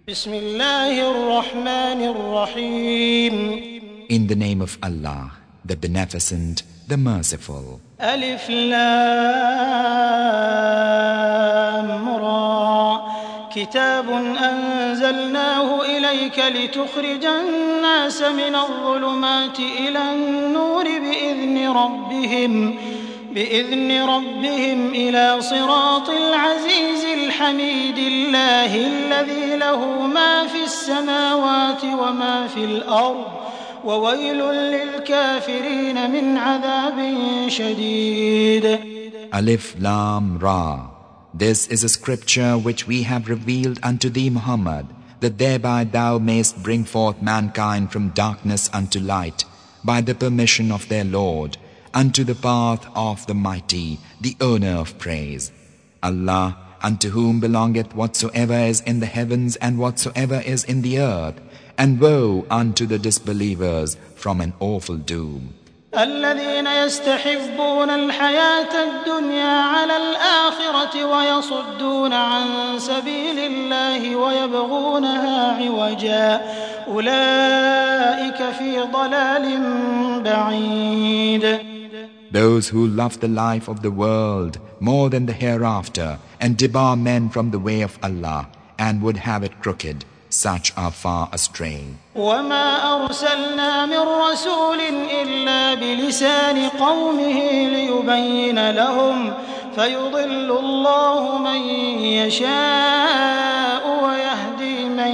بسم الله الرحمن الرحيم. In the name of Allah, the Beneficent, the Merciful. ألف لام را كتاب أنزلناه إليك لتخرج الناس من الظلمات إلى النور بإذن ربهم إلى صراط العزيز الحميد الله الذي له ما في السماوات وما في الأرض وويل للكافرين من عذاب شديد. Alif Lam Ra. This is a scripture which we have revealed unto thee, Muhammad, that thereby thou mayst bring forth mankind from darkness unto light, by the permission of their Lord, unto the path of the Mighty, the owner of praise. Allah, unto whom belongeth whatsoever is in the heavens and whatsoever is in the earth, and woe unto the disbelievers from an awful doom. الذين يستحبون الحياة الدنيا على الآخرة ويصدون عن سبيل الله ويبغونها عوجا أولئك في ضلال بعيد. Those who love the life of the world more than the hereafter and debar men from the way of Allah and would have it crooked, such are far astray. وما أرسلنا من رسول إلا بلسان قومه ليبين لهم فيضل الله من يشاء ويهدي من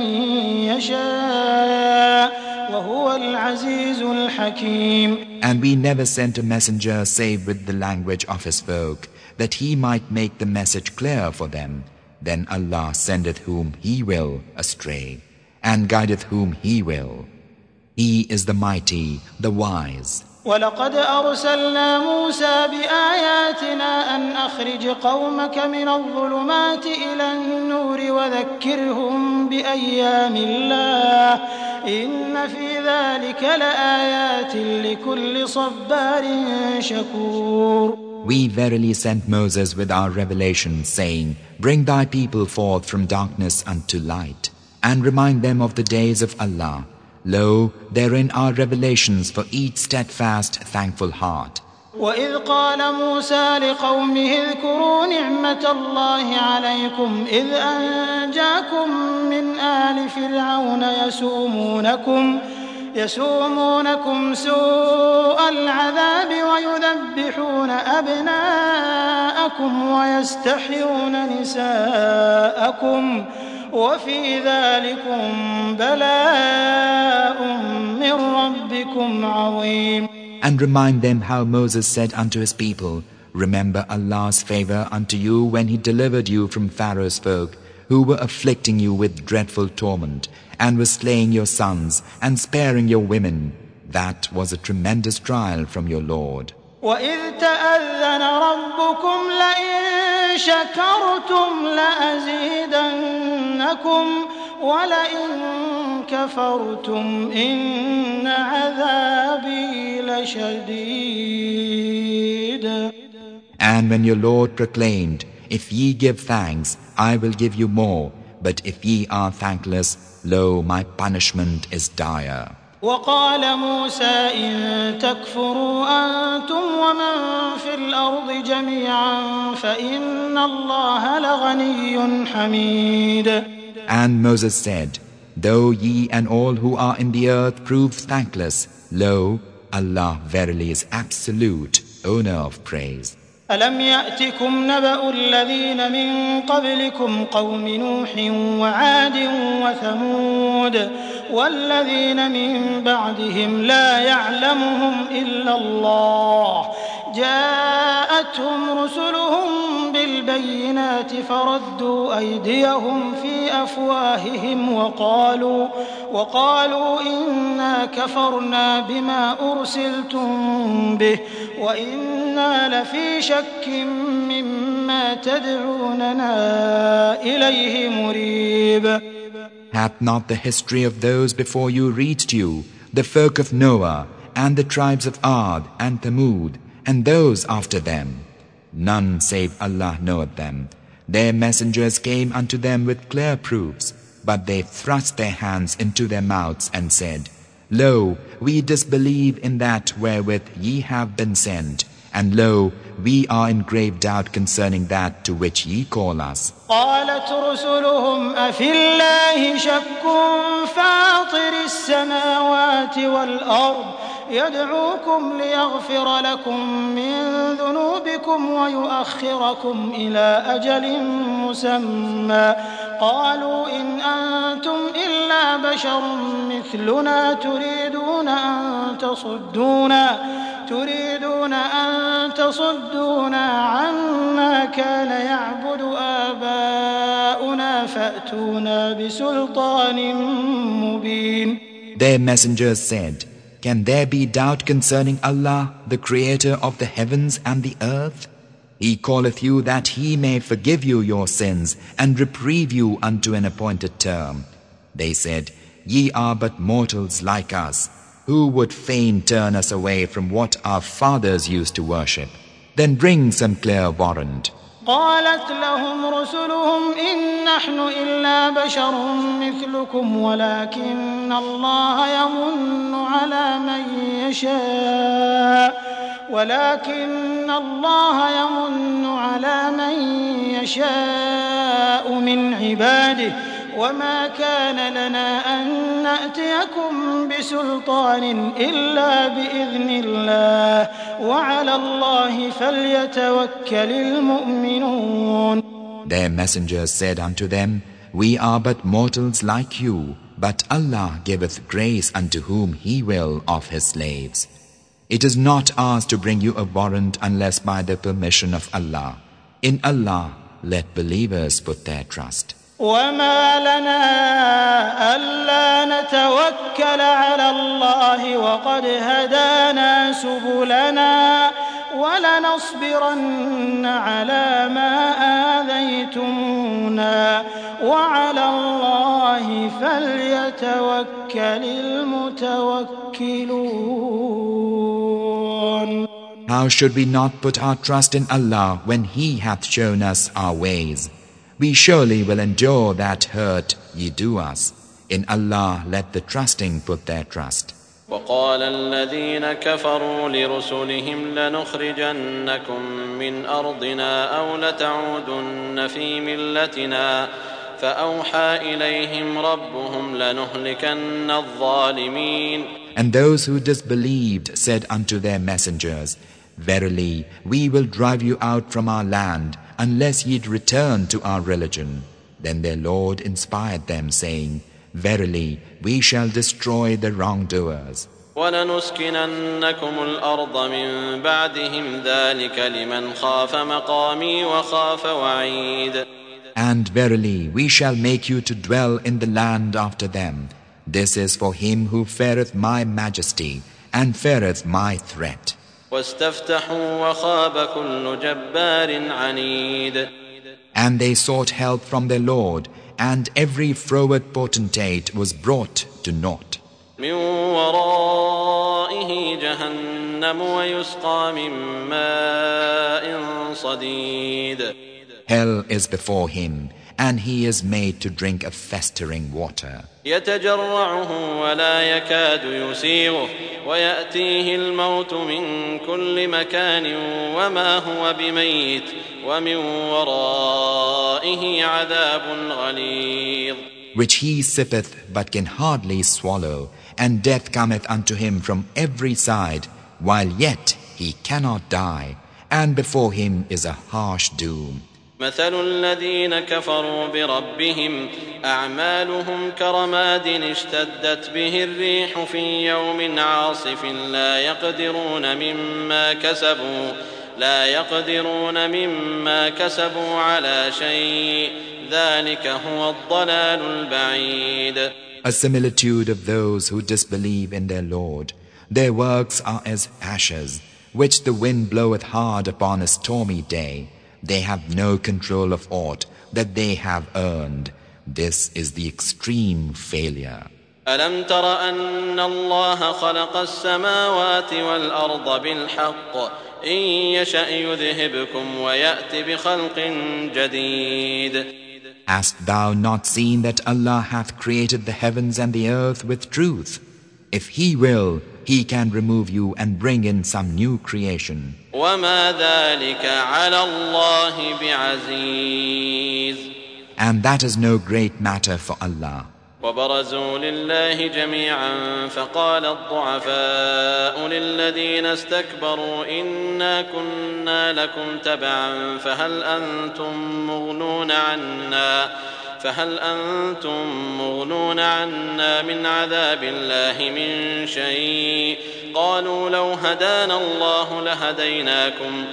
يشاء وهو العزيز الحكيم. And we never sent a messenger save with the language of his folk, that he might make the message clear for them. Then Allah sendeth whom He will astray, and guideth whom He will. He is the Mighty, the Wise. ولقد أرسلنا موسى بآياتنا أن أخرج قومك من الظلمات إلى النور وذكرهم بأيام الله إن في ذلك لآيات لكل صبار شكور. We verily sent Moses with our revelation, saying, Bring thy people forth from darkness unto light, and remind them of the days of Allah. Lo, therein are revelations for each steadfast, thankful heart. وإذ قال موسى لقومه اذكروا نعمة الله عليكم إذ أنجاكم من آل فرعون يسومونكم سوء العذاب ويذبحون أبناءكم ويستحيون نساءكم وفي ذلكم بلاء من ربكم عظيم. And remind them how Moses said unto his people, Remember Allah's favor unto you when He delivered you from Pharaoh's folk, who were afflicting you with dreadful torment, and were slaying your sons and sparing your women. That was a tremendous trial from your Lord. وَإِذْ تَأَذَّنَ رَبُّكُمْ لَئِن شَكَرْتُمْ لَأَزِيدَنَّكُمْ وَلَئِن كَفَرْتُمْ إِنَّ عَذَابِي لَشَدِيدٌ. And when your Lord proclaimed, If ye give thanks, I will give you more, but if ye are thankless, lo, my punishment is dire. وقال موسى إن تكفروا أنتم ومن في الأرض جميعا فإن الله لغني حميد. And Moses said, Though ye and all who are in the earth prove thankless, lo, Allah verily is absolute, owner of praise. ألم يأتكم نبأ الذين من قبلكم قوم نوح وعاد وثمود والذين من بعدهم لا يعلمهم إلا الله جاءتهم رسلهم بالبينات فردوا أيديهم في أفواههم وقالوا إنا كفرنا بما أرسلتم به وإنا لفي شك مما تدعوننا إليه مريب. Hath not the history of those before you reached you, the folk of Noah, and the tribes of Ad and Thamud, and those after them? None save Allah knoweth them. Their messengers came unto them with clear proofs. but they thrust their hands into their mouths and said, Lo, we disbelieve in that wherewith ye have been sent, and lo, we are in grave doubt concerning that to which ye call us. قالت رسلهم أفي الله شك فاطر السماوات والأرض يدعوكم ليغفر لكم من ذنوبكم ويؤخركم إلى أجل مسمى قالوا إن أنتم إلا بشر مثلنا تريدون أن تصدونا عما كان يعبد آباؤنا فأتونا بسلطان مبين. Their messengers said, Can there be doubt concerning Allah, the Creator of the heavens and the earth? He calleth you that He may forgive you your sins and reprieve you unto an appointed term. They said, Ye are but mortals like us. Who would fain turn us away from what our fathers used to worship? Then bring some clear warrant. قالت لهم رسلهم إن نحن إلا بشر مثلكم ولكن الله يمن على من يشاء من عباده وما كان لنا أن نأتيكم بسلطان إلا بإذن الله وعلى الله فليتوكل المؤمنون. Their messengers said unto them, We are but mortals like you, but Allah giveth grace unto whom He will of His slaves. It is not ours to bring you a warrant unless by the permission of Allah. In Allah let believers put their trust. وما لنا ألا نتوكل على الله وقد هدانا سبلنا ولنصبرن على ما آذيتمونا وعلى الله فليتوكل المتوكلون. How should we not put our trust in Allah when He hath shown us our ways? We surely will endure that hurt ye do us. In Allah let the trusting put their trust. وقال الذين كفروا لرسلهم لنخرجنكم من أرضنا أو لتعودن في ملتنا فأوحى إليهم ربهم لنهلكن الظالمين. And those who disbelieved said unto their messengers, Verily, we will drive you out from our land unless ye return to our religion. Then their Lord inspired them, saying, Verily, we shall destroy the wrongdoers. وَلَنُسْكِنَنَّكُمُ الْأَرْضَ مِنْ بَعْدِهِمْ ذَلِكَ لِمَنْ خَافَ مَقَامِي وَخَافَ وَعِيدِ. And verily, we shall make you to dwell in the land after them. This is for him who feareth my majesty and feareth my threat. وَاسْتَفْتَحُوا وَخَابَ كُلُّ جَبَّارٍ عَنِيدٍ. And they sought help from their Lord, and every froward potentate was brought to naught. مِنْ وَرَائِهِ جَهَنَّمُ وَيُسْقَى مِنْ مَاءٍ صَدِيدٍ. Hell is before him, and he is made to drink a festering water. يتجرعه ولا يكاد يسيغه ويأتيه الموت من كل مكان وما هو بميت ومن ورائه عذاب غليظ. Which he sippeth but can hardly swallow, and death cometh unto him from every side, while yet he cannot die, and before him is a harsh doom. مثل الذين كفروا بربهم أعمالهم كرماد اشتدت به الريح في يوم عاصف لا يقدرون مما كسبوا على شيء ذلك هو الضلال البعيد. A similitude of those who disbelieve in their Lord. Their works are as ashes, which the wind bloweth hard upon a stormy day. They have no control of aught that they have earned. This is the extreme failure. ألم تر أن الله خلق السماوات والأرض بالحق إن يشأ يذهبكم ويأتي بخلق جديد. Hast thou not seen that Allah hath created the heavens and the earth with truth? If He will, He can remove you and bring in some new creation. وَمَا ذَلِكَ عَلَى اللَّهِ بِعَزِيزٍ. And that is no great matter for Allah. وبرزوا لله جميعا فقال الضعفاء للذين استكبروا إنا كنا لكم تبعا فهل أنتم مغنون عنا من عذاب الله من شيء قالوا لو هدانا الله لهديناكم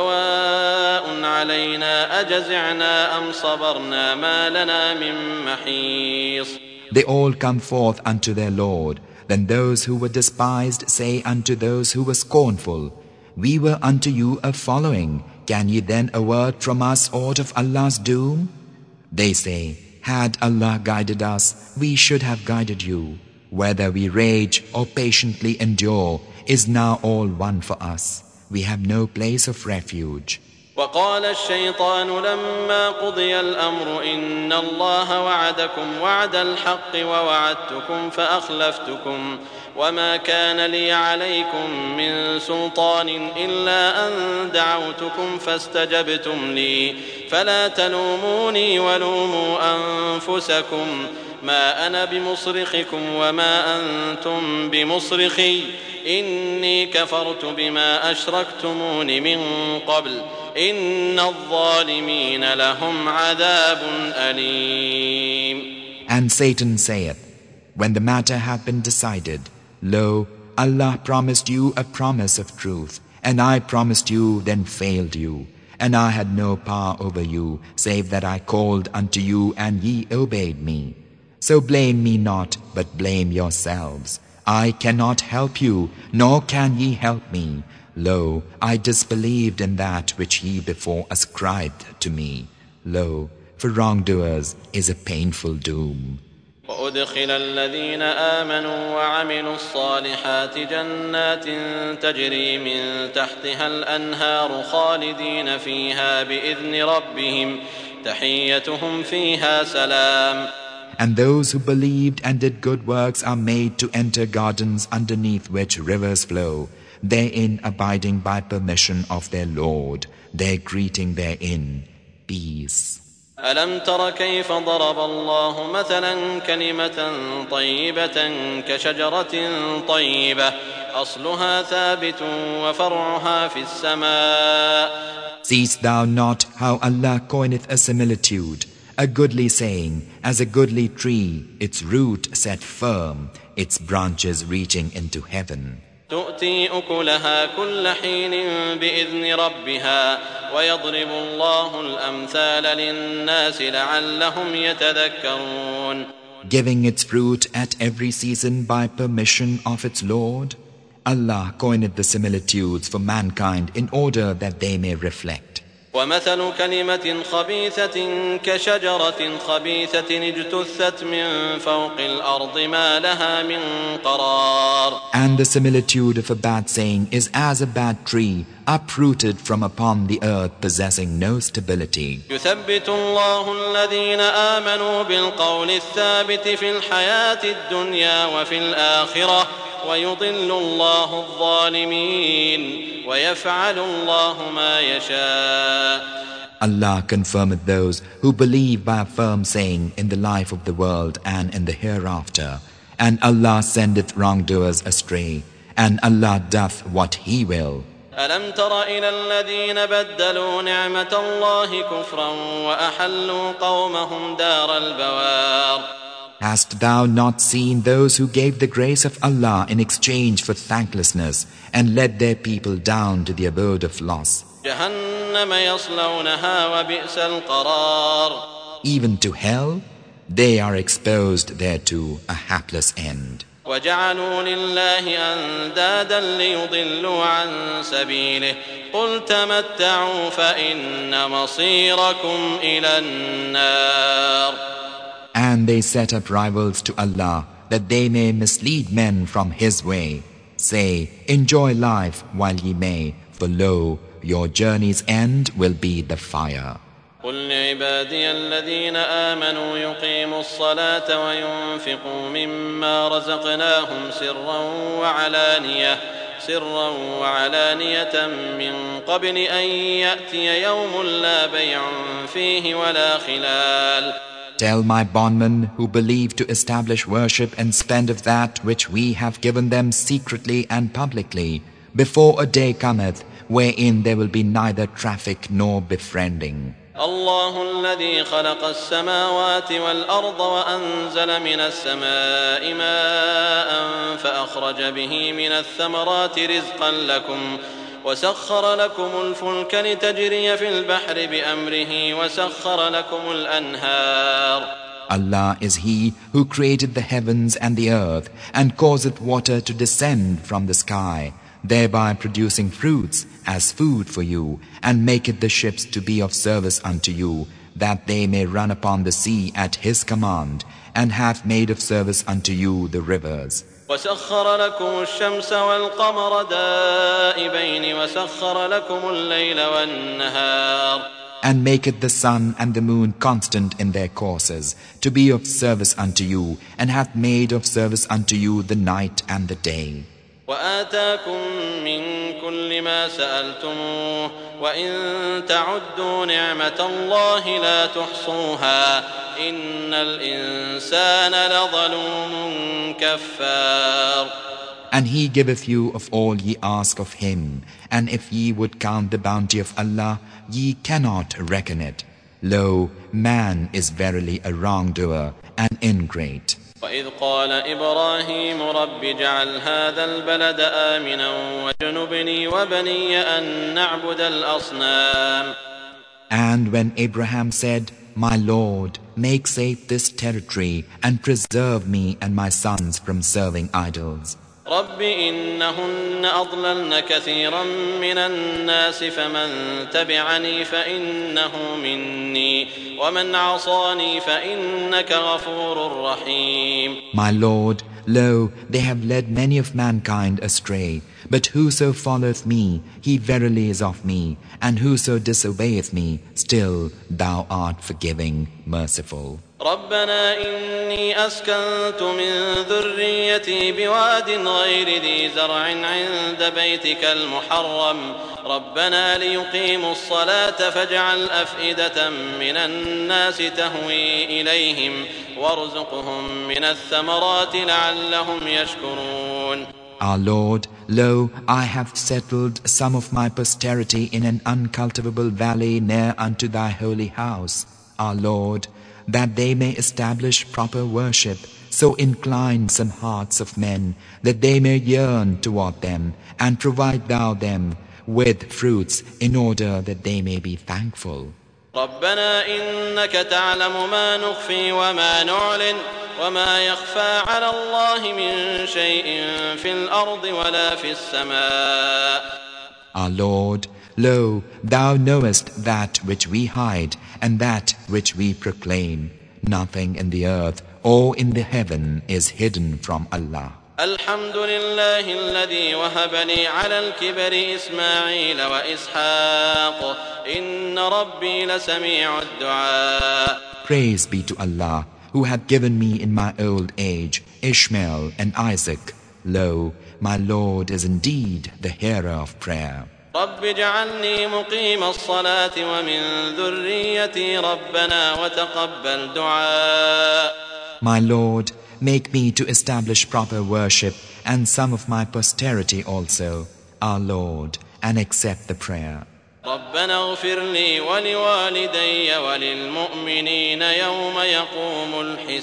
سواء علينا أجزعنا أم صبرنا ما لنا من محيص. They all come forth unto their Lord. Then those who were despised say unto those who were scornful, We were unto you a following. Can ye then avert from us aught of Allah's doom? They say, Had Allah guided us, we should have guided you. Whether we rage or patiently endure is now all one for us. We have no place of refuge. وقال الشيطان لما قضي الأمر إن الله وعدكم وعد الحق ووعدتكم فأخلفتكم وما كان لي عليكم من سلطان إلا أن دعوتكم فاستجبتم لي فلا تلوموني ولوموا أنفسكم ما أنا بمصرخكم وما أنتم بمصرخي إني كفرت بما أشركتمون من قبل إن الظالمين لهم عذاب أليم. And Satan saith, When the matter hath been decided, Lo, Allah promised you a promise of truth, and I promised you, then failed you. And I had no power over you, save that I called unto you, and ye obeyed me. So blame me not, but blame yourselves. I cannot help you, nor can ye help me. Lo, I disbelieved in that which ye before ascribed to me. Lo, for wrongdoers is a painful doom. وأدخل الذين آمنوا وعملوا الصالحات جنات تجري من تحتها الأنهار خالدين فيها بإذن ربهم تحيتهم فيها سلام. And those who believed and did good works are made to enter gardens underneath which rivers flow, therein abiding by permission of their Lord, their greeting therein, peace. ألم تر كيف ضرب الله مثلا كلمة طيبة كشجرة طيبة أصلها ثابت وفرعها في السماء. Seest thou not how Allah coineth a similitude, a goodly saying, as a goodly tree, its root set firm, its branches reaching into heaven. تؤتي أكلها كل حين بإذن ربها ويضرب الله الأمثال للناس لعلهم يتذكرون. Giving its fruit at every season by permission of its Lord, Allah coined the similitudes for mankind in order that they may reflect. ومثل كلمة خبيثة كشجرة خبيثة اجتثت من فوق الأرض ما لها من قرار. And the similitude of a bad saying is as a bad tree uprooted from upon the earth possessing no stability. يثبت الله الذين آمنوا بالقول الثابت في الحياة الدنيا وفي الآخرة ويضل الله الظالمين ويفعل الله ما يشاء. Allah confirmeth those who believe by a firm saying in the life of the world and in the hereafter, and Allah sendeth wrongdoers astray, and Allah doth what He will. ألم تر إلى الذين بدلوا نعمة الله كفرا وأحلوا قومهم دار البوار. Hast thou not seen those who gave the grace of Allah in exchange for thanklessness and led their people down to the abode of loss? جهنم يصلونها وبئس القرار. Even to hell, they are exposed thereto, a hapless end. وجعلوا لله أندادا ليضلوا عن سبيله قل تمتعوا فإن مصيركم إلى النار. And they set up rivals to Allah that they may mislead men from His way. Say, enjoy life while ye may, for lo, your journey's end will be the fire. قل لعبادي الذين آمنوا يقيموا الصلاة وينفقوا مما رزقناهم سرا وعلانية من قبل أن يأتي يوم لا بيع فيه ولا خلال. Tell my bondmen who believe to establish worship and spend of that which we have given them secretly and publicly, before a day cometh wherein there will be neither traffic nor befriending. الله الذي خلق السماوات والأرض وأنزل من السماء ماء فأخرج به من الثمرات رزقا لكم وسخر لكم الفلك لتجري في البحر بأمره وسخر لكم الأنهار. Allah is He who created the heavens and the earth and causeth water to descend from the sky, thereby producing fruits as food for you, and maketh the ships to be of service unto you, that they may run upon the sea at His command, and hath made of service unto you the rivers. وسخر لكم الشمس والقمر دائبين وسخر لكم الليل والنهار. And maketh the sun and the moon constant in their courses, to be of service unto you, and hath made of service unto you the night and the day. وآتاكم من كل ما سألتموه وإن تعدوا نعمة الله لا تحصوها إن الإنسان لظلوم كفار. And He giveth you of all ye ask of Him, and if ye would count the bounty of Allah, ye cannot reckon it. Lo, man is verily a wrongdoer and ingrate. وإذ قال إبراهيم رب اجعل هذا البلد آمنا واجنبني وبني أن نعبد الأصنام. And when Abraham said, My Lord, make safe this territory and preserve me and my sons from serving idols. رب إنهن أضللن كثيرا من الناس فمن تبعني فإنه مني ومن عصاني فإنك غفور رحيم. My Lord, lo, they have led many of mankind astray, but whoso followeth me, he verily is of me, and whoso disobeyeth me, still thou art forgiving, merciful. ربنا إني أسكنت من ذريتي بواد غير ذي زرع عند بيتك المحرم ربنا ليقيموا الصلاة فاجعل أفئدة من الناس تهوي إليهم وارزقهم من الثمرات لعلهم يشكرون. Our Lord, lo, I have settled some of my posterity in an uncultivable valley near unto thy holy house. Our Lord, that they may establish proper worship, so incline some hearts of men, that they may yearn toward them, and provide thou them with fruits, in order that they may be thankful. ربنا إنك تعلم ما نخفي وما نعلن وما يخفى على الله من شيء في الأرض ولا في السماء. Our Lord, lo, thou knowest that which we hide and that which we proclaim. Nothing in the earth or in the heaven is hidden from Allah. الحمد لله الذي وهب لي على الكبر إسماعيل وإسحاق إن ربي لسميع الدعاء. Praise be to Allah, who hath given me in my old age Ishmael and Isaac. Lo, my Lord is indeed the hearer of prayer. رب اجعلني مقيم الصلاة ومن ذريتي ربنا وتقبل دعاء. My Lord, make me to establish proper worship and some of my posterity also, our Lord, and accept the prayer. ربنا اغفر لي ولوالدي وللمؤمنين يوم يقوم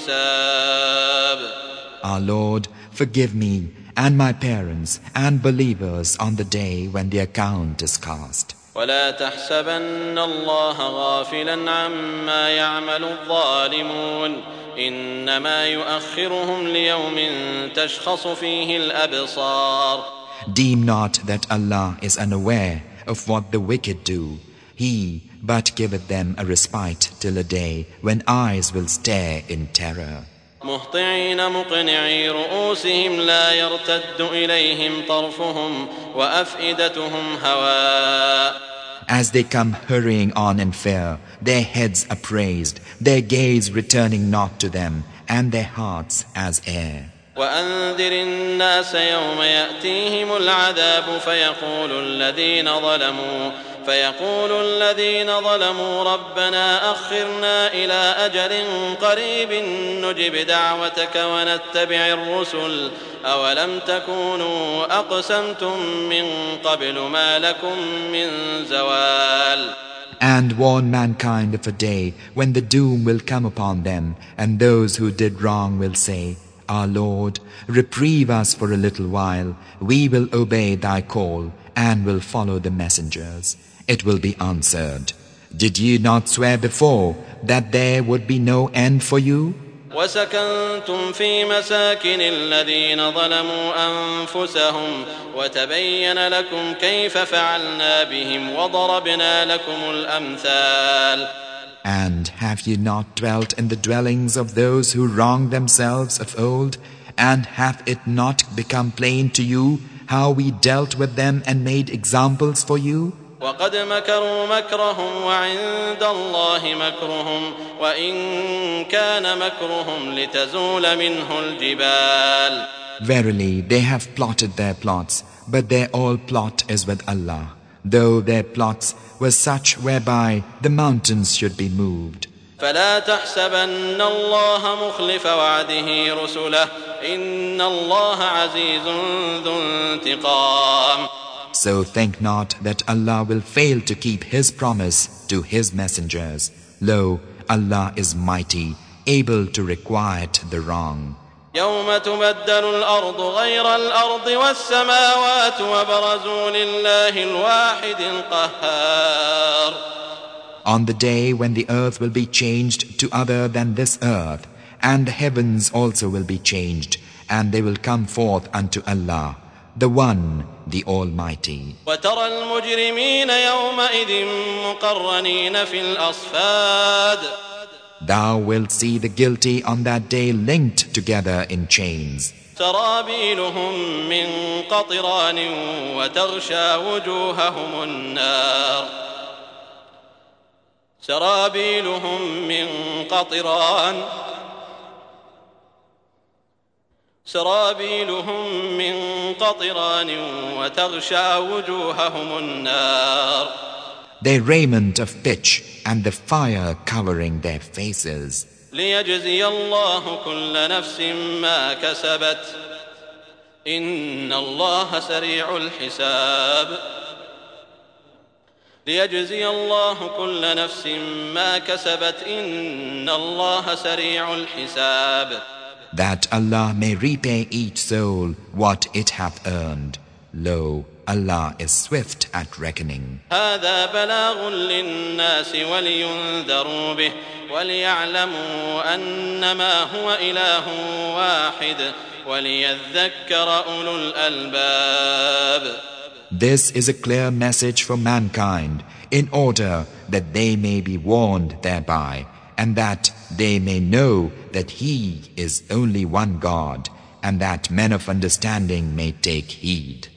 الحساب. Our Lord, forgive me and my parents and believers on the day when the account is cast. ولا تحسبن الله غافلا عما يعمل الظالمون إنما يؤخرهم ليوم تشخص فيه الأبصار. Deem not that Allah is unaware of what the wicked do. He but giveth them a respite till a day when eyes will stare in terror. مهطعين مقنعي رؤوسهم لا يرتد إليهم طرفهم وأفئدتهم هواء. As they come hurrying on in fear, their heads upraised, their gaze returning not to them, and their hearts as air. وأنذر الناس يوم يأتيهم العذاب فيقول الذين ظلموا ربنا أخرنا إلى أجل قريب نجب دعوتك ونتبع الرسل أولم تكونوا أقسمتم من قبل ما لكم من زوال. And warn mankind of a day when the doom will come upon them, and those who did wrong will say, Our Lord, reprieve us for a little while. We will obey thy call and will follow the messengers. It will be answered, Did ye not swear before that there would be no end for you? وسكنتم في مساكن الذين ظلموا أنفسهم وتبين لكم كيف فعلنا بهم وضربنا لكم الأمثال. And have ye not dwelt in the dwellings of those who wronged themselves of old? And hath it not become plain to you how we dealt with them and made examples for you? وقد مكروا مكرهم وعند الله مكرهم وإن كان مكرهم لتزول منه الجبال. Verily, they have plotted their plots, but their all plot is with Allah, though their plots were such whereby the mountains should be moved. فلا تحسبن الله مخلف وعده رسله إن الله عزيز ذو انتقام. So think not that Allah will fail to keep His promise to His messengers. Lo, Allah is mighty, able to requite the wrong. يوم تبدل الأرض غير الأرض والسماوات وبرزوا لله الواحد القهار. On the day when the earth will be changed to other than this earth, and the heavens also will be changed, and they will come forth unto Allah, the One, the Almighty. وترى المجرمين يومئذ مقرنين في الأصفاد. Thou wilt see the guilty on that day linked together in chains. سرابيلهم من قطران وتغشى وجوههم النار. سرابيلهم من قطران وتغشى وجوههم النار. Their raiment of pitch and the fire covering their faces. ليجزي الله كل نفس ما كسبت إن الله سريع الحساب. ليجزي الله كل نفس ما كسبت إن الله سريع الحساب. That Allah may repay each soul what it hath earned. Lo, Allah is swift at reckoning. هذا بلاغ للناس ولينذروا به وليعلموا أنما هو إله واحد وليذكر أولو الألباب. This is a clear message for mankind, in order that they may be warned thereby, and that they may know that He is only one God, and that men of understanding may take heed.